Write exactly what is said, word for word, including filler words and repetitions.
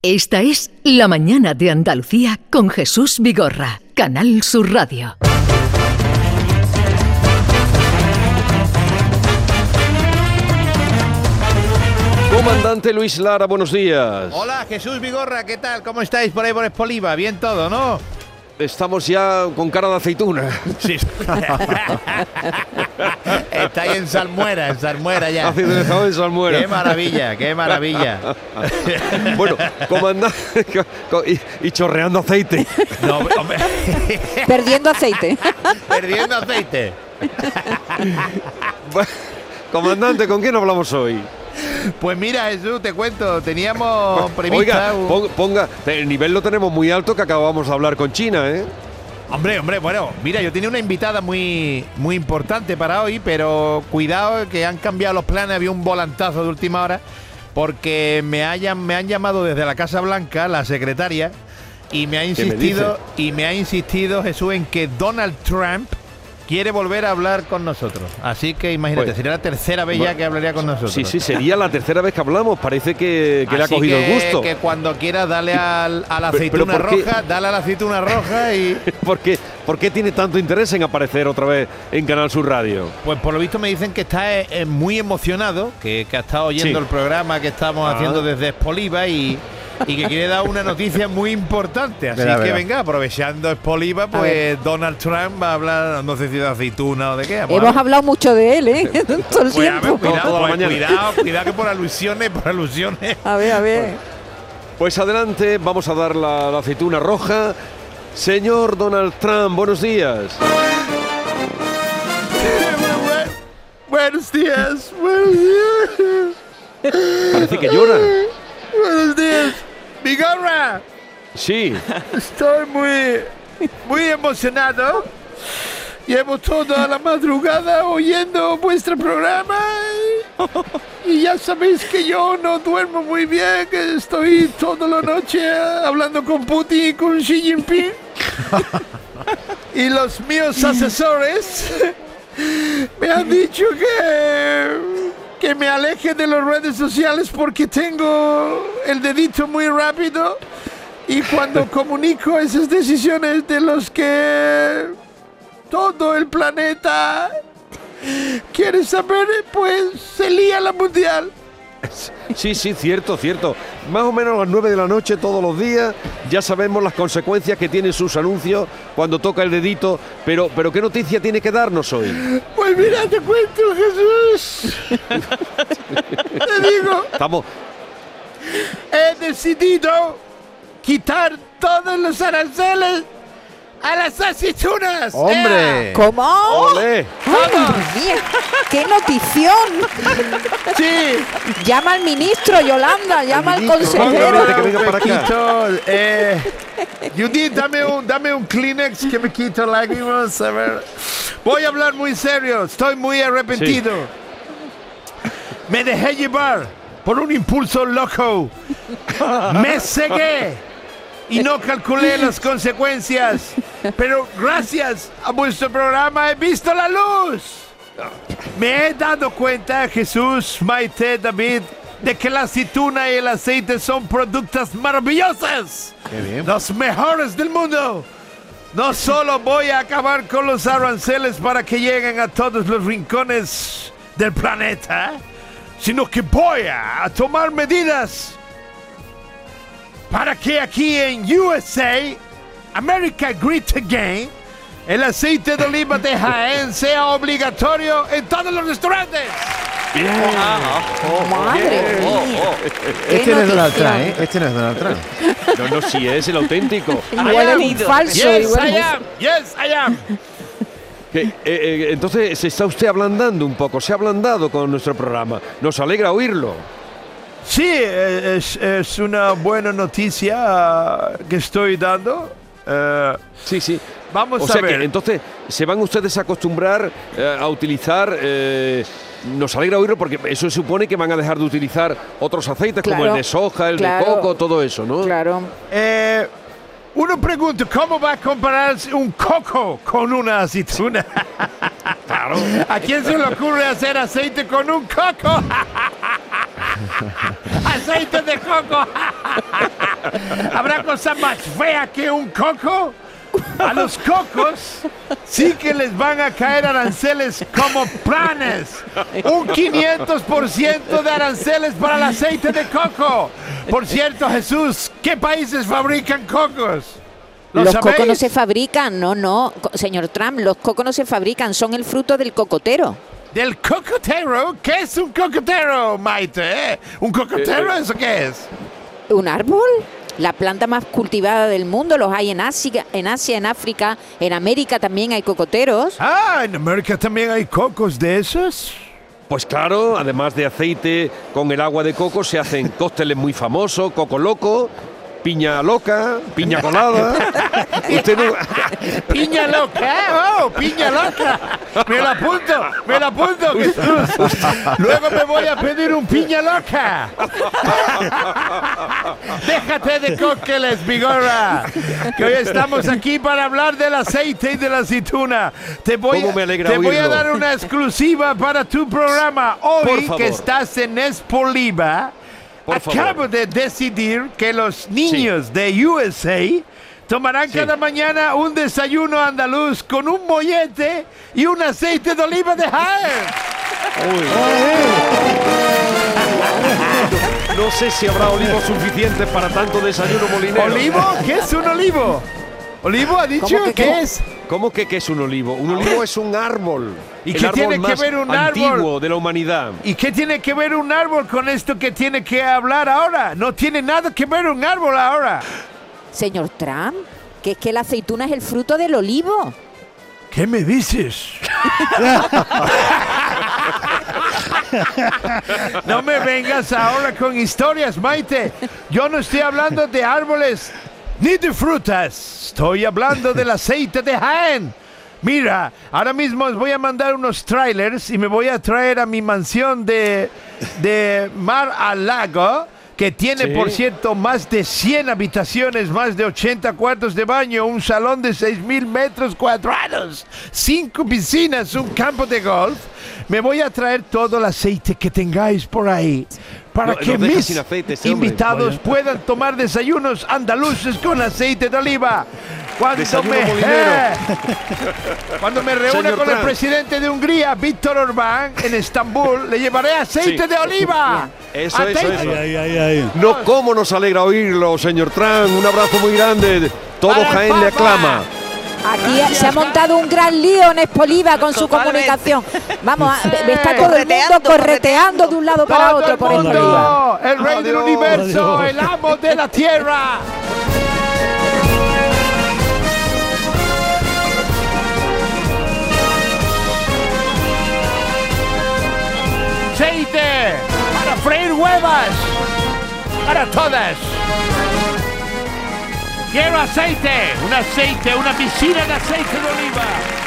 Esta es La Mañana de Andalucía con Jesús Vigorra, Canal Sur Radio. Comandante Luis Lara, buenos días. Hola, Jesús Vigorra, ¿qué tal? ¿Cómo estáis por ahí por Espoliva? Bien todo, ¿no? Estamos ya con cara de aceituna. Sí. Está ahí en Salmuera, en Salmuera ya. Aceituna en Salmuera. Qué maravilla, qué maravilla. Bueno, comandante, y, y chorreando aceite. No, hombre. Perdiendo aceite. Perdiendo aceite. Bueno, comandante, ¿con quién hablamos hoy? Pues mira, Jesús, te cuento, teníamos prevista... Oiga, un... ponga, ponga, el nivel lo tenemos muy alto, que acabamos de hablar con China, ¿eh? Hombre, hombre, bueno, mira, yo tenía una invitada muy, muy importante para hoy, pero cuidado que han cambiado los planes, había un volantazo de última hora, porque me, hayan, me han llamado desde la Casa Blanca, la secretaria, y me ha insistido, y me ha insistido, Jesús, en que Donald Trump quiere volver a hablar con nosotros. Así que imagínate, pues, sería la tercera vez bueno, ya que hablaría con nosotros. Sí, sí, sería la tercera vez que hablamos. Parece que, que le ha cogido que, el gusto. que cuando quiera dale al, a la aceituna pero, pero roja, dale a la aceituna roja y... ¿Por qué, ¿Por qué tiene tanto interés en aparecer otra vez en Canal Sur Radio? Pues por lo visto me dicen que está eh, muy emocionado, que, que ha estado oyendo sí. el programa que estamos ah. haciendo desde Espoliva y... y que quiere dar una noticia muy importante. Así verá, que verá. venga, aprovechando Espoliva, pues Donald Trump va a hablar, no sé si de aceituna o de qué. Hemos hablado, hablado mucho de él, ¿eh? Todo el pues tiempo. Ver, cuidado, pues, cuidado, cuidado que por alusiones, por alusiones. A ver, a ver. Pues adelante, vamos a dar la, la aceituna roja. Señor Donald Trump, buenos días. Buenos días, buenos días. Parece que llora. Buenos días, Vigorra. Sí. Estoy muy, muy emocionado. Llevo toda la madrugada oyendo vuestro programa y, y ya sabéis que yo no duermo muy bien, que estoy toda la noche hablando con Putin y con Xi Jinping. Y los míos asesores me han dicho que... que me aleje de las redes sociales porque tengo el dedito muy rápido y cuando comunico esas decisiones de los que todo el planeta quiere saber, pues se lía la mundial. Sí, sí, cierto, cierto. Más o menos a las nueve de la noche todos los días ya sabemos las consecuencias que tienen sus anuncios cuando toca el dedito. Pero, pero ¿qué noticia tiene que darnos hoy? Pues mira, te cuento, Jesús. Te digo. Estamos. He decidido quitar todos los aranceles a las aceitunas. ¡Hombre! ¡Eh! ¿Cómo? ¡Olé! ¡Madre mía! ¡Qué notición! Sí. Llama al ministro, Yolanda, llama al consejero. Rápidamente, que venga para acá. Quito, eh, Judith, dame un, dame un Kleenex que me quito lágrimas. A ver. Voy a hablar muy serio, estoy muy arrepentido. Sí. Me dejé llevar por un impulso loco. Me cegué. Y no calculé las consecuencias. Pero gracias a vuestro programa he visto la luz. Me he dado cuenta, Jesús, Maite, David, de que la aceituna y el aceite son productos maravillosos. Qué bien. Los mejores del mundo. No solo voy a acabar con los aranceles para que lleguen a todos los rincones del planeta, sino que voy a tomar medidas para que aquí en U S A, America Great Again, el aceite de oliva de Jaén sea obligatorio en todos los restaurantes. Bien. Oh, madre mía. Este no es Donald Trump, ¿eh? Este no es Donald Trump. No, no, sí es el auténtico. Igual es un falso. Yes, igual I es... am. Yes, I am. Que, eh, eh, entonces se está usted ablandando un poco, se ha ablandado con nuestro programa. Nos alegra oírlo. Sí, es, es una buena noticia que estoy dando. Uh, sí, sí. Vamos o a sea ver. Que, entonces, se van ustedes a acostumbrar eh, a utilizar... Eh, nos alegra oírlo porque eso supone que van a dejar de utilizar otros aceites, claro, como el de soja, el claro, de coco, todo eso, ¿no? Claro. Eh, uno pregunta, ¿cómo va a compararse un coco con una aceituna? Claro. ¿A quién se le ocurre hacer aceite con un coco? ¡Aceite de coco! ¿Habrá cosa más fea que un coco? A los cocos sí que les van a caer aranceles como planes. Un quinientos por ciento de aranceles para el aceite de coco. Por cierto, Jesús, ¿qué países fabrican cocos? ¿Lo Los sabéis? cocos no se fabrican, no, no, co- señor Trump, los cocos no se fabrican, son el fruto del cocotero. ¿Del cocotero? ¿Qué es un cocotero, Maite? ¿Eh? ¿Un cocotero? ¿Eso qué es? ¿Un árbol? La planta más cultivada del mundo, los hay en Asia, en Asia, en África, en América también hay cocoteros. Ah, ¿en América también hay cocos de esos? Pues claro, además de aceite con el agua de coco se hacen cócteles muy famosos, coco loco, piña loca, piña colada. Usted no... ¡Piña loca! ¡Oh, piña loca! ¡Me la apunto! ¡Me la apunto, Jesús! Luego me voy a pedir un piña loca. Déjate de cócteles, Vigorra. Que hoy estamos aquí para hablar del aceite y de la aceituna. Te voy, ¿Cómo me alegra te voy a oírlo? dar una exclusiva para tu programa. Por Hoy favor. que estás en Espoliva, Por acabo favor. de decidir que los niños de U S A tomarán Sí. cada mañana un desayuno andaluz con un mollete y un aceite de oliva de Jaén. No sé si habrá olivos suficientes para tanto desayuno molinero. ¿Olivo? ¿Qué es un olivo? ¿Olivo ha dicho? ¿Cómo que ¿Qué cómo? es? ¿Cómo que qué es un olivo? Un olivo es un árbol. ¿Y el qué árbol tiene que más ver un antiguo árbol? de la humanidad. ¿Y qué tiene que ver un árbol con esto que tiene que hablar ahora? No tiene nada que ver un árbol ahora. Señor Trump, que es que la aceituna es el fruto del olivo. ¿Qué me dices? No me vengas ahora con historias, Maite. Yo no estoy hablando de árboles ni de frutas. Estoy hablando del aceite de Jaén. Mira, ahora mismo os voy a mandar unos trailers y me voy a traer a mi mansión de, de Mar al Lago, que tiene, Sí. por cierto, más de cien habitaciones, más de ochenta cuartos de baño, un salón de seis mil metros cuadrados, cinco piscinas, un campo de golf. Me voy a traer todo el aceite que tengáis por ahí para No- que nos deja mis sin aceite ese hombre. invitados puedan tomar desayunos andaluces con aceite de oliva. Cuando Desayuno me, molinero. eh, cuando me reúna Señor con el Trump. presidente de Hungría, Víctor Orbán, en Estambul, le llevaré aceite Sí. de oliva. Eso, eso, Aceite- eso. No, cómo nos alegra oírlo, señor Trump. Un abrazo muy grande. Todo Para el Jaén le Papa. aclama. Aquí se ha montado un gran lío en Espoliva con su Totalmente. comunicación. Vamos, a- está todo el mundo Correteando, correteando de un lado para Todo otro el por mundo, Espoliva. el rey del Adiós. universo, el amo de la tierra. Aceite para freír huevas, para todas. Quiero aceite, un aceite, una piscina de aceite de oliva.